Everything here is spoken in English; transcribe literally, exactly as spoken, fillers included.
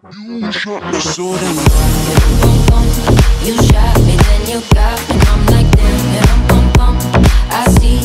You shot me so damn. Bum, bum. You shot me, then you got me. I'm like damn, yeah, bum, bum. I see